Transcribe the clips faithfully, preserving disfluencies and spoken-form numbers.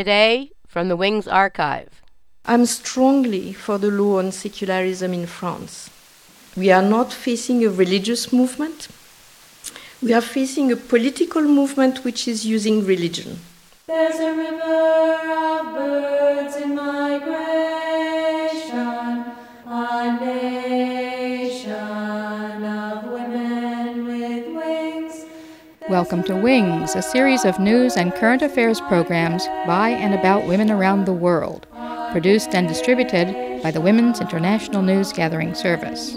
Today, from the Wings Archive. I'm strongly for the law on secularism in France. We are not facing a religious movement. We are facing a political movement which is using religion. There's a river of birds in migration, a nation of women with wings. Welcome to Wings, a series of news and current affairs programs by and about women around the world, produced and distributed by the Women's International News Gathering Service.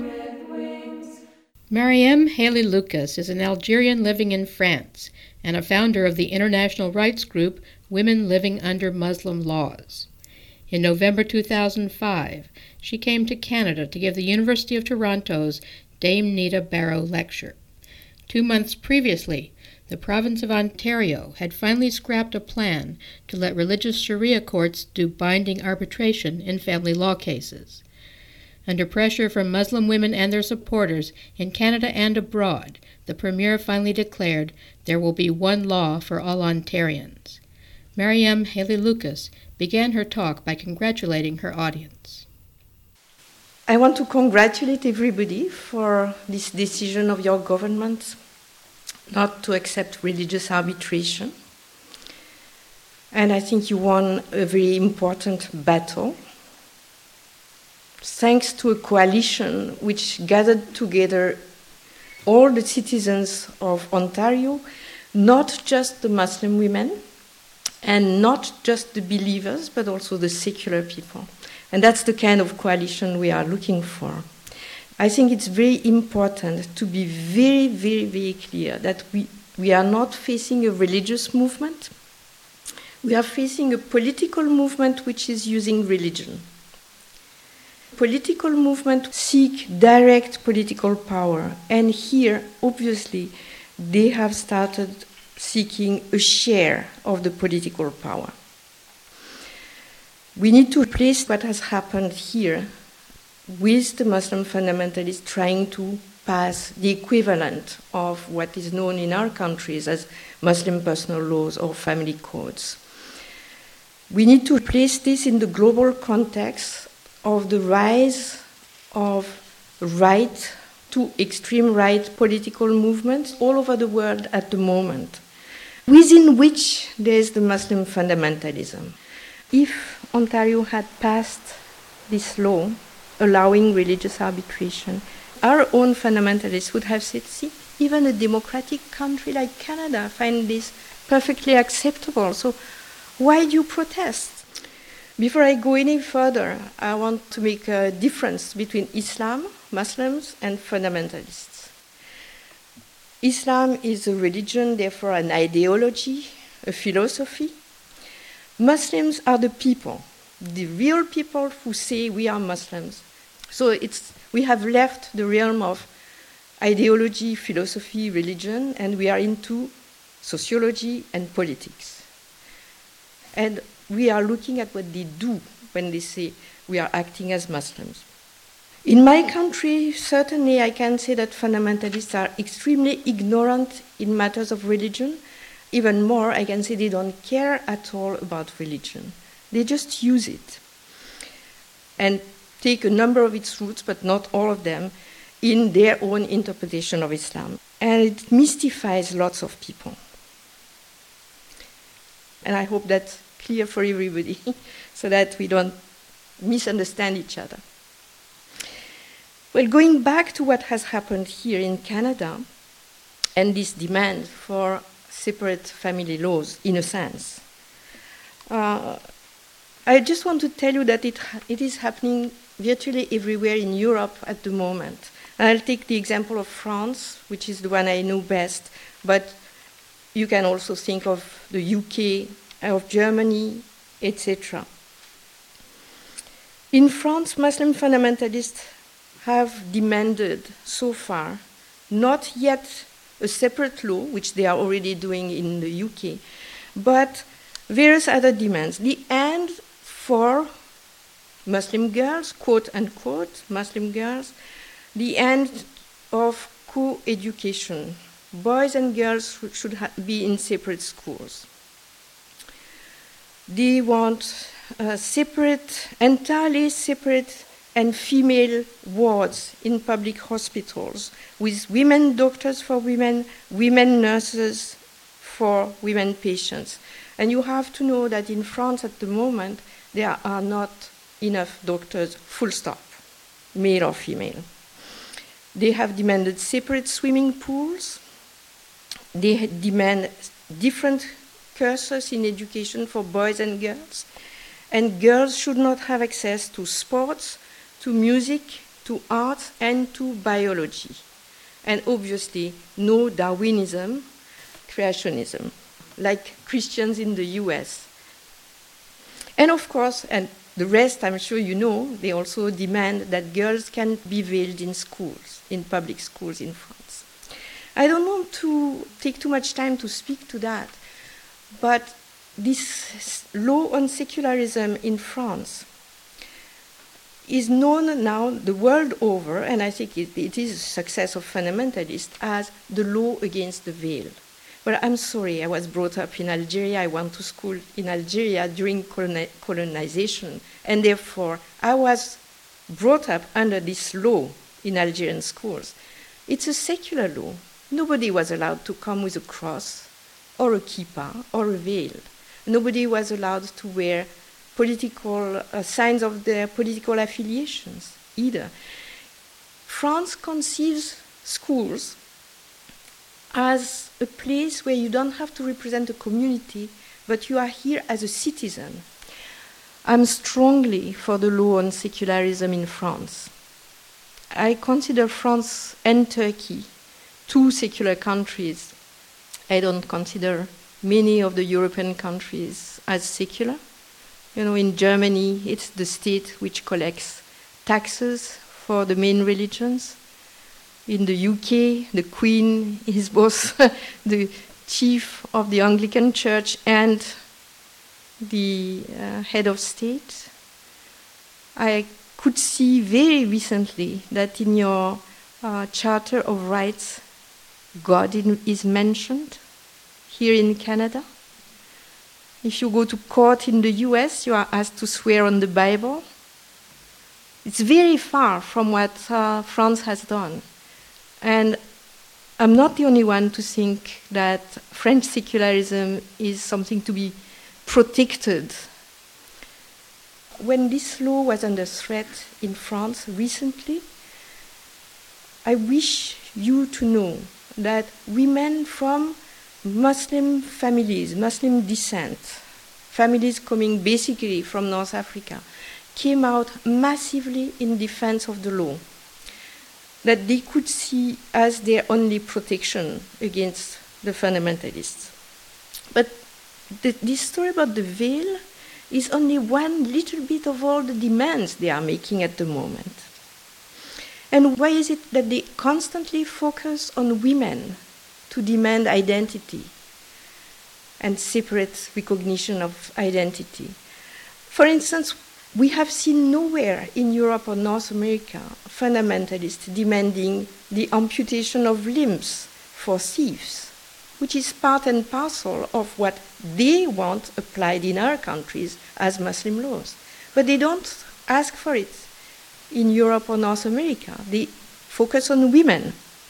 Mariam Haley Lucas is an Algerian living in France and a founder of the international rights group Women Living Under Muslim Laws. In November two thousand five, she came to Canada to give the University of Toronto's Dame Nita Barrow Lecture. Two months previously, the province of Ontario had finally scrapped a plan to let religious Sharia courts do binding arbitration in family law cases. Under pressure from Muslim women and their supporters in Canada and abroad, the Premier finally declared there will be one law for all Ontarians. Mariam Haley Lucas began her talk by congratulating her audience. I want to congratulate everybody for this decision of your government not to accept religious arbitration. And I think you won a very important battle, thanks to a coalition which gathered together all the citizens of Ontario, not just the Muslim women, and not just the believers, but also the secular people. And that's the kind of coalition we are looking for. I think it's very important to be very, very, very clear that we, we are not facing a religious movement. We are facing a political movement which is using religion. Political movements seek direct political power, and here, obviously, they have started seeking a share of the political power. We need to replace what has happened here with the Muslim fundamentalists trying to pass the equivalent of what is known in our countries as Muslim personal laws or family codes. We need to place this in the global context of the rise of right to extreme right political movements all over the world at the moment, within which there is the Muslim fundamentalism. If Ontario had passed this law allowing religious arbitration, our own fundamentalists would have said, see, even a democratic country like Canada finds this perfectly acceptable, so why do you protest? Before I go any further, I want to make a difference between Islam, Muslims, and fundamentalists. Islam is a religion, therefore an ideology, a philosophy. Muslims are the people, the real people who say we are Muslims. So it's, we have left the realm of ideology, philosophy, religion, and we are into sociology and politics. And we are looking at what they do when they say we are acting as Muslims. In my country, certainly I can say that fundamentalists are extremely ignorant in matters of religion. Even more, I can say they don't care at all about religion. They just use it and take a number of its roots, but not all of them, in their own interpretation of Islam. And it mystifies lots of people. And I hope that's clear for everybody so that we don't misunderstand each other. Well, going back to what has happened here in Canada and this demand for separate family laws, in a sense, uh, I just want to tell you that it, it is happening virtually everywhere in Europe at the moment. And I'll take the example of France, which is the one I know best, but you can also think of the U K, of Germany, et cetera. In France, Muslim fundamentalists have demanded so far not yet a separate law, which they are already doing in the U K, but various other demands. The end for Muslim girls, quote unquote, Muslim girls, the end of co-education. Boys and girls should ha- be in separate schools. They want uh, separate, entirely separate and female wards in public hospitals with women doctors for women, women nurses for women patients. And you have to know that in France at the moment, there are not enough doctors, full stop, male or female. They have demanded separate swimming pools. They demand different cursus in education for boys and girls. And girls should not have access to sports, to music, to art, and to biology. And obviously, no Darwinism, creationism, like Christians in the U S. And of course, and the rest I'm sure you know, they also demand that girls can be veiled in schools, in public schools in France. I don't want to take too much time to speak to that, but this law on secularism in France is known now the world over, and I think it, it is a success of fundamentalists, as the law against the veil. Well, I'm sorry, I was brought up in Algeria. I went to school in Algeria during coloni- colonization, and therefore I was brought up under this law in Algerian schools. It's a secular law. Nobody was allowed to come with a cross or a kippah or a veil. Nobody was allowed to wear political uh, signs of their political affiliations either. France conceives schools as a place where you don't have to represent a community, but you are here as a citizen. I'm strongly for the law on secularism in France. I consider France and Turkey two secular countries. I don't consider many of the European countries as secular. You know, in Germany, it's the state which collects taxes for the main religions. In the U K, the Queen is both the chief of the Anglican Church and the uh, head of state. I could see very recently that in your uh, Charter of Rights, God in, is mentioned here in Canada. If you go to court in the U S, you are asked to swear on the Bible. It's very far from what uh, France has done. And I'm not the only one to think that French secularism is something to be protected. When this law was under threat in France recently, I wish you to know that women from Muslim families, Muslim descent, families coming basically from North Africa, came out massively in defense of the law that they could see as their only protection against the fundamentalists. But the, this story about the veil is only one little bit of all the demands they are making at the moment. And why is it that they constantly focus on women to demand identity and separate recognition of identity? For instance, we have seen nowhere in Europe or North America fundamentalists demanding the amputation of limbs for thieves, which is part and parcel of what they want applied in our countries as Muslim laws. But they don't ask for it in Europe or North America. They focus on women.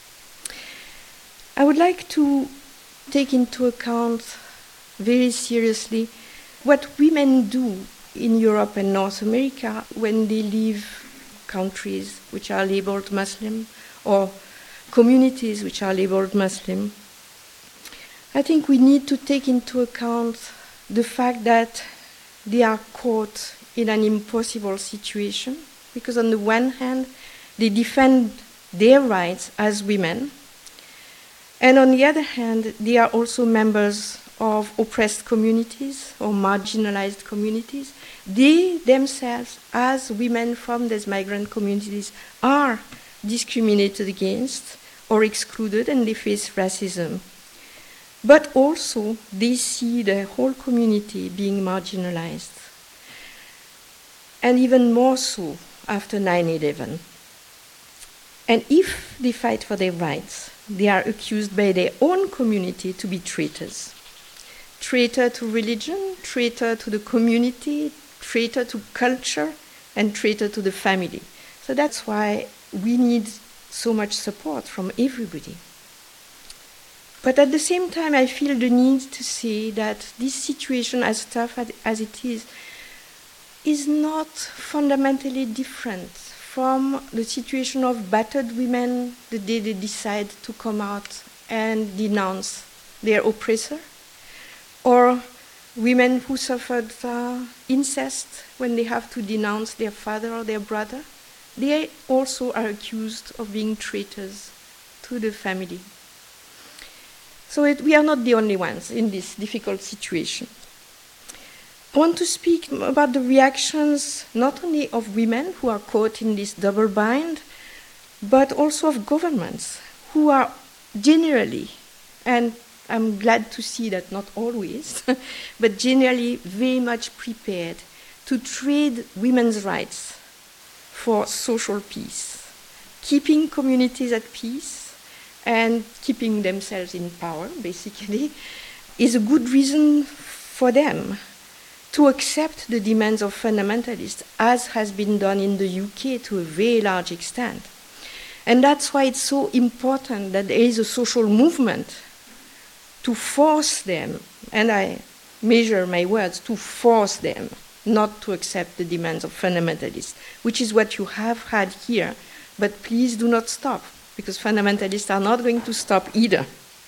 I would like to take into account very seriously what women do in Europe and North America when they leave countries which are labeled Muslim or communities which are labeled Muslim. I think we need to take into account the fact that they are caught in an impossible situation, because on the one hand, they defend their rights as women, and on the other hand, they are also members of oppressed communities or marginalized communities. They themselves, as women from these migrant communities, are discriminated against or excluded, and they face racism. But also, they see the whole community being marginalized, and even more so after nine eleven. And if they fight for their rights, they are accused by their own community to be traitors. traitor to religion, traitor to the community, traitor to culture, and traitor to the family. So that's why we need so much support from everybody. But at the same time, I feel the need to say that this situation, as tough as it is, is not fundamentally different from the situation of battered women the day they decide to come out and denounce their oppressor, or women who suffered uh, incest when they have to denounce their father or their brother. They also are accused of being traitors to the family. So it, we are not the only ones in this difficult situation. I want to speak about the reactions not only of women who are caught in this double bind, but also of governments who are generally, and I'm glad to see that not always, but generally very much prepared to trade women's rights for social peace, keeping communities at peace and keeping themselves in power, basically, is a good reason for them to accept the demands of fundamentalists, as has been done in the U K to a very large extent. And that's why it's so important that there is a social movement to force them, and I measure my words, to force them not to accept the demands of fundamentalists, which is what you have had here. But please do not stop, because fundamentalists are not going to stop either.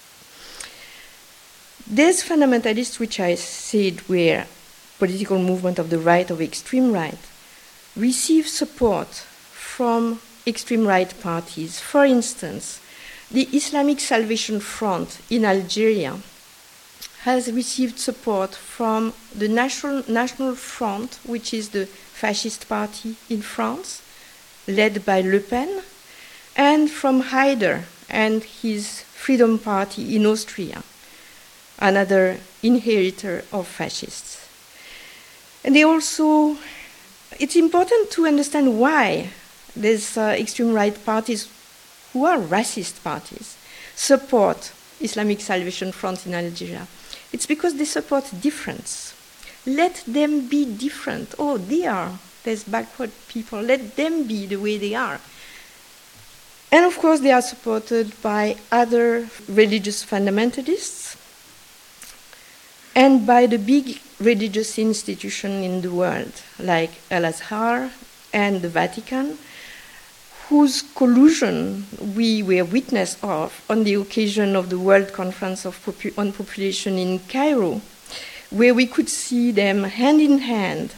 These fundamentalists, which I said were political movement of the right, of extreme right, receive support from extreme right parties. For instance, the Islamic Salvation Front in Algeria has received support from the National, National Front, which is the fascist party in France, led by Le Pen, and from Haider and his Freedom Party in Austria, another inheritor of fascists. And they also, it's important to understand why these uh, extreme right parties, who are racist parties, support Islamic Salvation Front in Algeria. It's because they support difference. Let them be different. Oh, they are, there's backward people. Let them be the way they are. And of course, they are supported by other religious fundamentalists and by the big religious institutions in the world, like Al-Azhar and the Vatican, whose collusion we were witness of on the occasion of the World Conference of Popu- on Population in Cairo, where we could see them hand in hand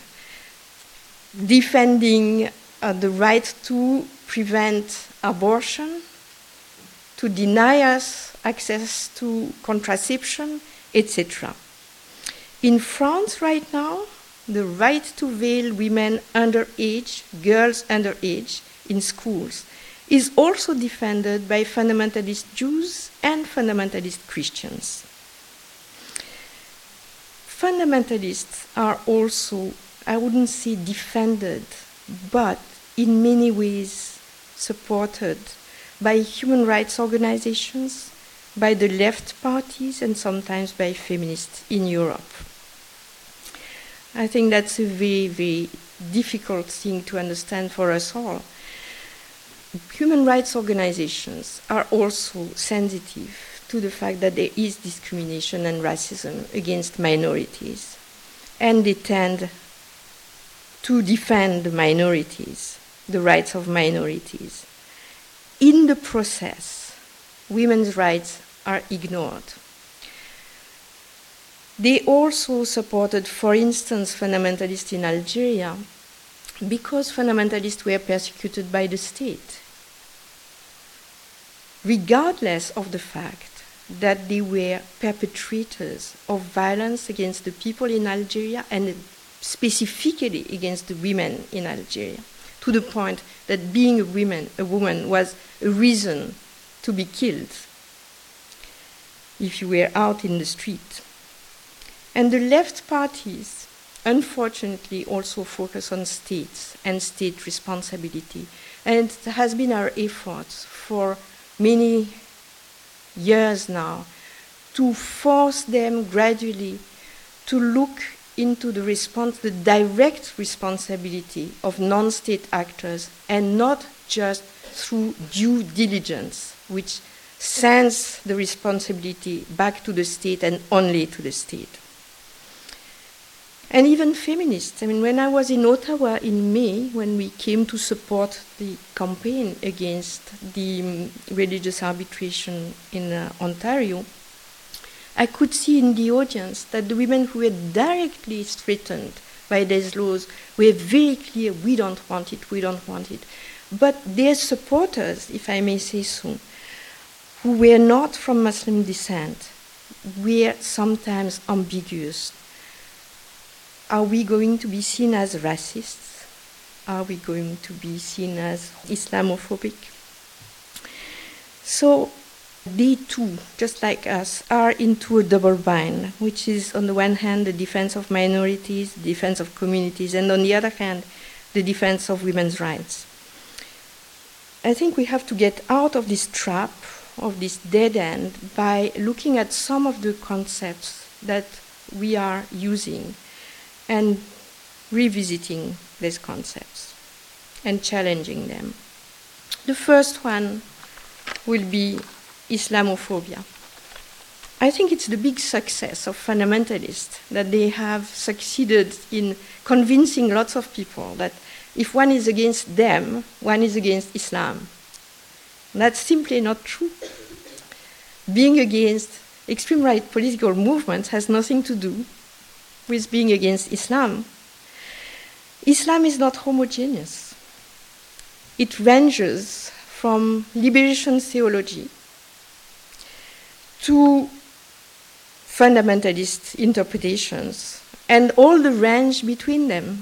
defending uh, the right to prevent abortion, to deny us access to contraception, et cetera. In France right now, the right to veil women underage, girls underage, in schools is also defended by fundamentalist Jews and fundamentalist Christians. Fundamentalists are also, I wouldn't say defended, but in many ways supported by human rights organizations, by the left parties, and sometimes by feminists in Europe. I think that's a very, very difficult thing to understand for us all. Human rights organizations are also sensitive to the fact that there is discrimination and racism against minorities, and they tend to defend minorities, the rights of minorities. In the process, women's rights are ignored. They also supported, for instance, fundamentalists in Algeria, because fundamentalists were persecuted by the state, regardless of the fact that they were perpetrators of violence against the people in Algeria and specifically against the women in Algeria, to the point that being a woman, a woman was a reason to be killed if you were out in the street. And the left parties, unfortunately, also focus on states and state responsibility. And it has been our effort for many years now to force them gradually to look into the response, the direct responsibility of non-state actors, and not just through due diligence, which sends the responsibility back to the state and only to the state. And even feminists. I mean, when I was in Ottawa in May, when we came to support the campaign against the um, religious arbitration in uh, Ontario, I could see in the audience that the women who were directly threatened by these laws were very clear, we don't want it, we don't want it. But their supporters, if I may say so, who were not from Muslim descent, were sometimes ambiguous. Are we going to be seen as racists? Are we going to be seen as Islamophobic? So they too, just like us, are into a double bind, which is on the one hand the defense of minorities, the defense of communities, and on the other hand, the defense of women's rights. I think we have to get out of this trap, of this dead end, by looking at some of the concepts that we are using and revisiting these concepts and challenging them. The first one will be Islamophobia. I think it's the big success of fundamentalists that they have succeeded in convincing lots of people that if one is against them, one is against Islam. That's simply not true. Being against extreme right political movements has nothing to do with being against Islam. Islam is not homogeneous. It ranges from liberation theology to fundamentalist interpretations and all the range between them.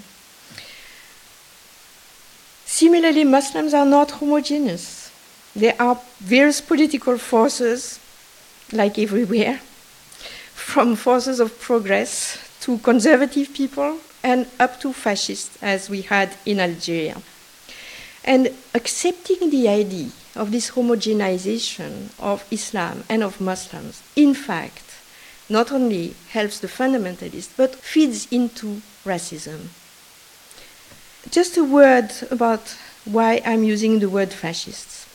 Similarly, Muslims are not homogeneous. There are various political forces, like everywhere, from forces of progress to conservative people and up to fascists, as we had in Algeria. And accepting the idea of this homogenization of Islam and of Muslims, in fact, not only helps the fundamentalists, but feeds into racism. Just a word about why I'm using the word fascists.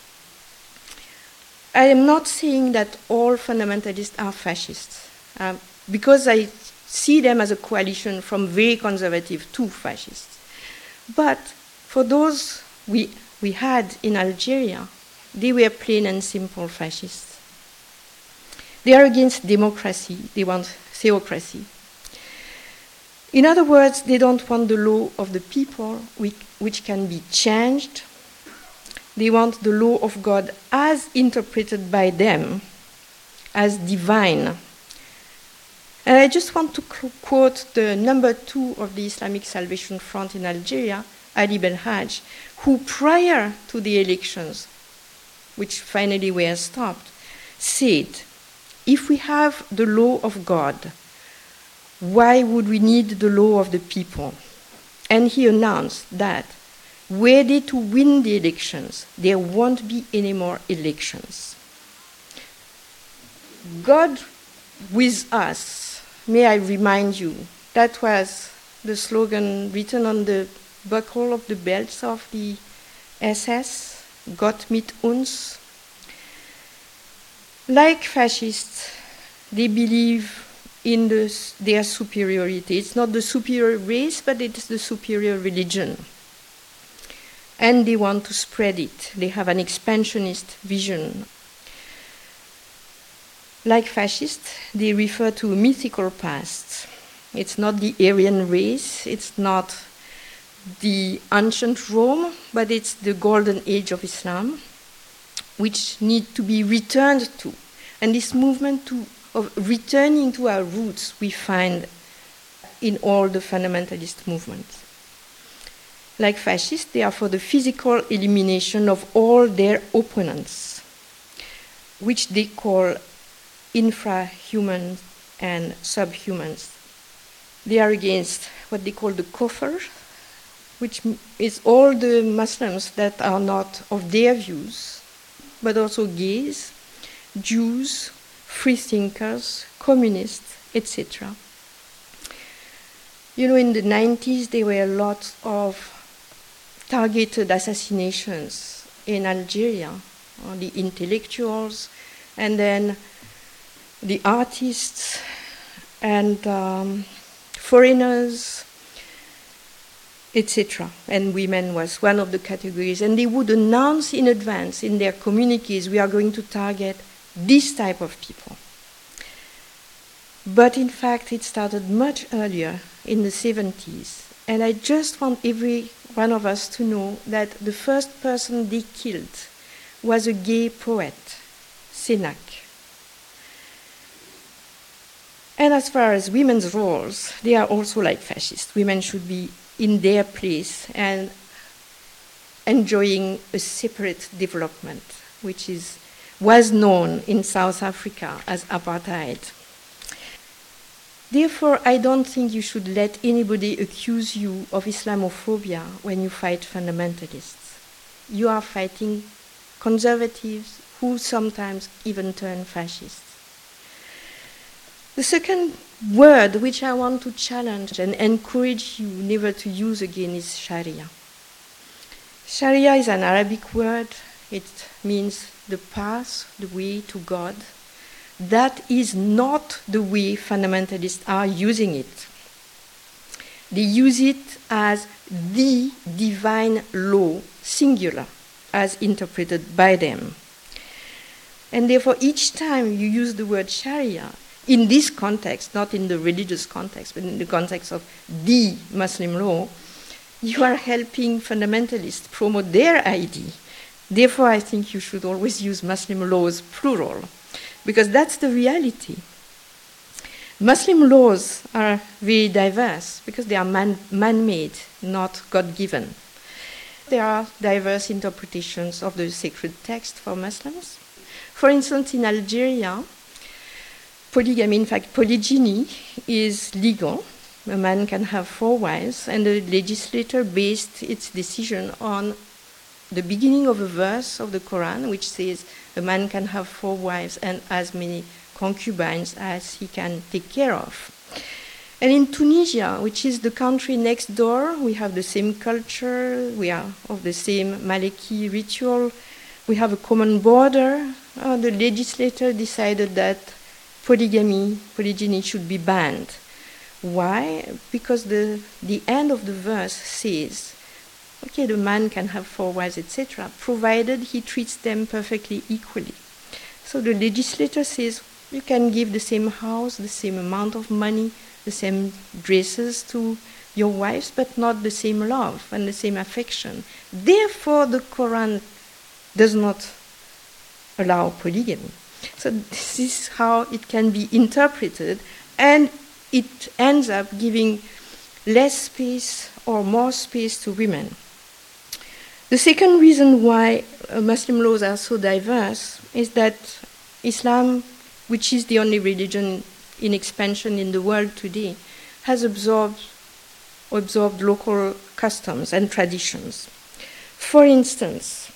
I am not saying that all fundamentalists are fascists, um, because I see them as a coalition from very conservative to fascists. But for those we, we had in Algeria, they were plain and simple fascists. They are against democracy, they want theocracy. In other words, they don't want the law of the people, which can be changed. They want the law of God as interpreted by them, as divine. And I just want to quote the number two of the Islamic Salvation Front in Algeria, Ali Belhaj, who prior to the elections, which finally were stopped, said, if we have the law of God, why would we need the law of the people? And he announced that were they to win the elections, there won't be any more elections. God with us, may I remind you, that was the slogan written on the buckle of the belts of the S S, Gott mit uns. Like fascists, they believe in the, their superiority. It's not the superior race, but it's the superior religion. And they want to spread it. They have an expansionist vision. Like fascists, they refer to a mythical past. It's not the Aryan race, it's not the ancient Rome, but it's the golden age of Islam, which need to be returned to. And this movement to, of returning to our roots we find in all the fundamentalist movements. Like fascists, they are for the physical elimination of all their opponents, which they call infrahumans and subhumans. They are against what they call the kufr, which is all the Muslims that are not of their views, but also gays, Jews, free thinkers, communists, et cetera. You know, in the nineties, there were a lot of targeted assassinations in Algeria, on the intellectuals, and then the artists and um, foreigners, et cetera. And women was one of the categories. And they would announce in advance in their communiques, we are going to target this type of people. But in fact, it started much earlier, in the seventies. And I just want every one of us to know that the first person they killed was a gay poet, Sénac. And as far as women's roles, they are also like fascists. Women should be in their place and enjoying a separate development, which is, was known in South Africa as apartheid. Therefore, I don't think you should let anybody accuse you of Islamophobia when you fight fundamentalists. You are fighting conservatives who sometimes even turn fascists. The second word which I want to challenge and encourage you never to use again is Sharia. Sharia is an Arabic word. It means the path, the way to God. That is not the way fundamentalists are using it. They use it as the divine law, singular, as interpreted by them. And therefore, each time you use the word Sharia, in this context, not in the religious context, but in the context of the Muslim law, you are helping fundamentalists promote their idea. Therefore, I think you should always use Muslim laws plural, because that's the reality. Muslim laws are very diverse because they are man- man-made, not God-given. There are diverse interpretations of the sacred text for Muslims. For instance, in Algeria, polygamy, in fact, polygyny is legal. A man can have four wives, and the legislator based its decision on the beginning of a verse of the Quran, which says a man can have four wives and as many concubines as he can take care of. And in Tunisia, which is the country next door, we have the same culture, we are of the same Maliki ritual, we have a common border. Uh, the legislator decided that polygamy, polygyny should be banned. Why? Because the, the end of the verse says, okay, the man can have four wives, et cetera, provided he treats them perfectly equally. So the legislator says, you can give the same house, the same amount of money, the same dresses to your wives, but not the same love and the same affection. Therefore, the Quran does not allow polygamy. So this is how it can be interpreted, and it ends up giving less space or more space to women. The second reason why uh, Muslim laws are so diverse is that Islam, which is the only religion in expansion in the world today, has absorbed, absorbed local customs and traditions. For instance,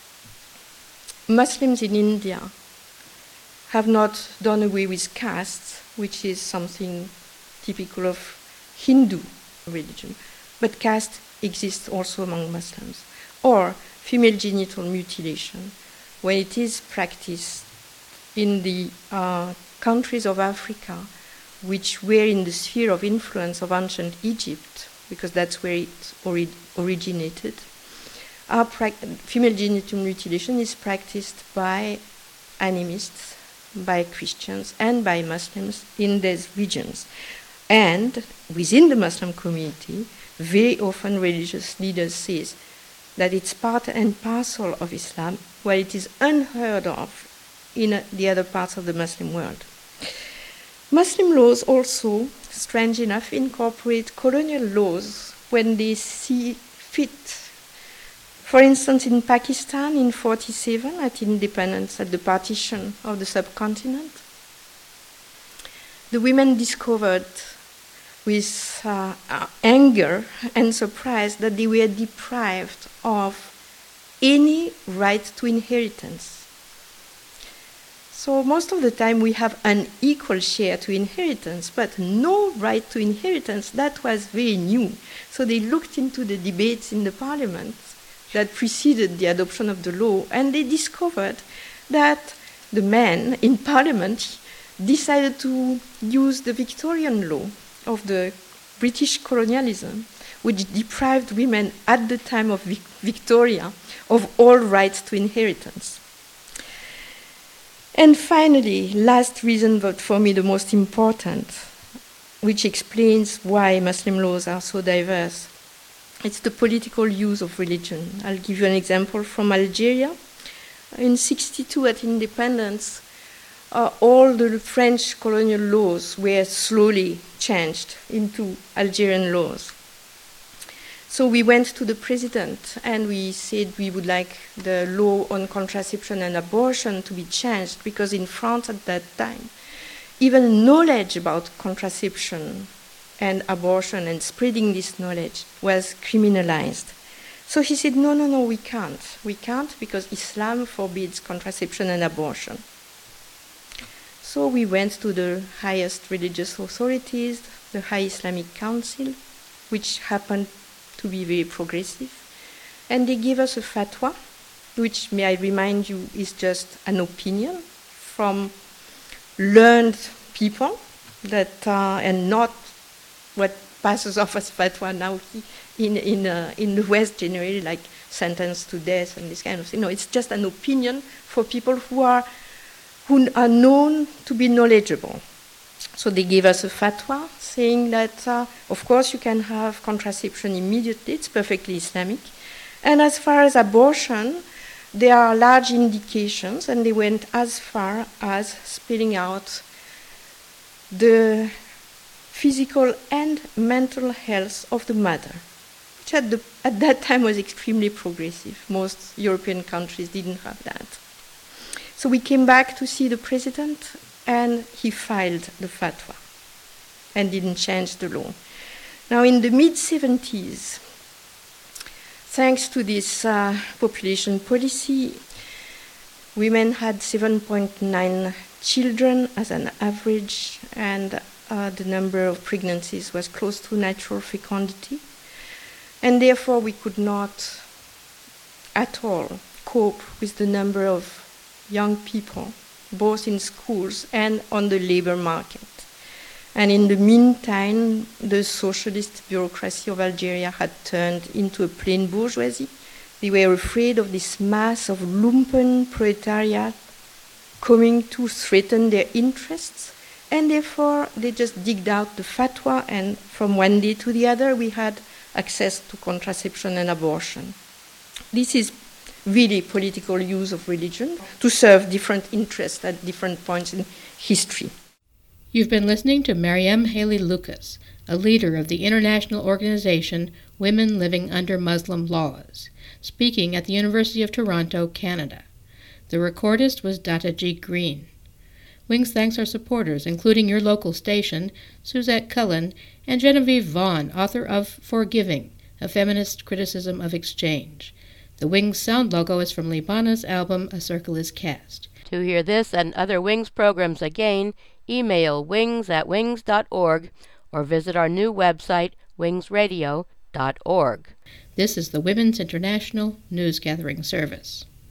Muslims in India have not done away with castes, which is something typical of Hindu religion, but caste exists also among Muslims. Or female genital mutilation, when it is practiced in the uh, countries of Africa, which were in the sphere of influence of ancient Egypt, because that's where it ori- originated, our pra- female genital mutilation is practiced by animists, by Christians, and by Muslims in these regions. And within the Muslim community, very often religious leaders say that it's part and parcel of Islam, while it is unheard of in uh, the other parts of the Muslim world. Muslim laws also, strange enough, incorporate colonial laws when they see fit. For instance, in Pakistan in forty-seven, at independence, at the partition of the subcontinent, the women discovered with uh, uh, anger and surprise that they were deprived of any right to inheritance. So most of the time we have an equal share to inheritance, but no right to inheritance. That was very new. So they looked into the debates in the parliament that preceded the adoption of the law, and they discovered that the men in parliament decided to use the Victorian law of the British colonialism, which deprived women at the time of Vic- Victoria of all rights to inheritance. And finally, last reason, but for me the most important, which explains why Muslim laws are so diverse, it's the political use of religion. I'll give you an example from Algeria. In sixty-two, at independence, uh, all the French colonial laws were slowly changed into Algerian laws. So we went to the president and we said we would like the law on contraception and abortion to be changed, because in France at that time, even knowledge about contraception and abortion and spreading this knowledge was criminalized. So he said, no, no, no, we can't. We can't because Islam forbids contraception and abortion. So we went to the highest religious authorities, the High Islamic Council, which happened to be very progressive. And they gave us a fatwa, which, may I remind you, is just an opinion from learned people that uh, and not what passes off as fatwa now in in uh, in the West generally, like sentence to death and this kind of thing. No, it's just an opinion for people who are who are known to be knowledgeable. So they gave us a fatwa saying that, uh, of course, you can have contraception immediately. It's perfectly Islamic. And as far as abortion, there are large indications, and they went as far as spelling out the physical and mental health of the mother, which at, the, at that time was extremely progressive. Most European countries didn't have that. So we came back to see the president, and he filed the fatwa and didn't change the law. Now, in the mid-seventies, thanks to this uh, population policy, women had seven point nine children as an average, and uh, the number of pregnancies was close to natural fecundity. And therefore, we could not at all cope with the number of young people, both in schools and on the labor market. And in the meantime, the socialist bureaucracy of Algeria had turned into a plain bourgeoisie. They were afraid of this mass of lumpen proletariat coming to threaten their interests, and therefore they just digged out the fatwa, and from one day to the other we had access to contraception and abortion. This is really political use of religion to serve different interests at different points in history. You've been listening to Mariam Haley Lucas, a leader of the international organization Women Living Under Muslim Laws, speaking at the University of Toronto, Canada. The recordist was Data G. Green. Wings thanks our supporters, including your local station, Suzette Cullen, and Genevieve Vaughn, author of Forgiving, a feminist criticism of exchange. The Wings sound logo is from Libana's album A Circle is Cast. To hear this and other Wings programs again, email wings at wings dot org or visit our new website, wings radio dot org. This is the Women's International News Gathering Service.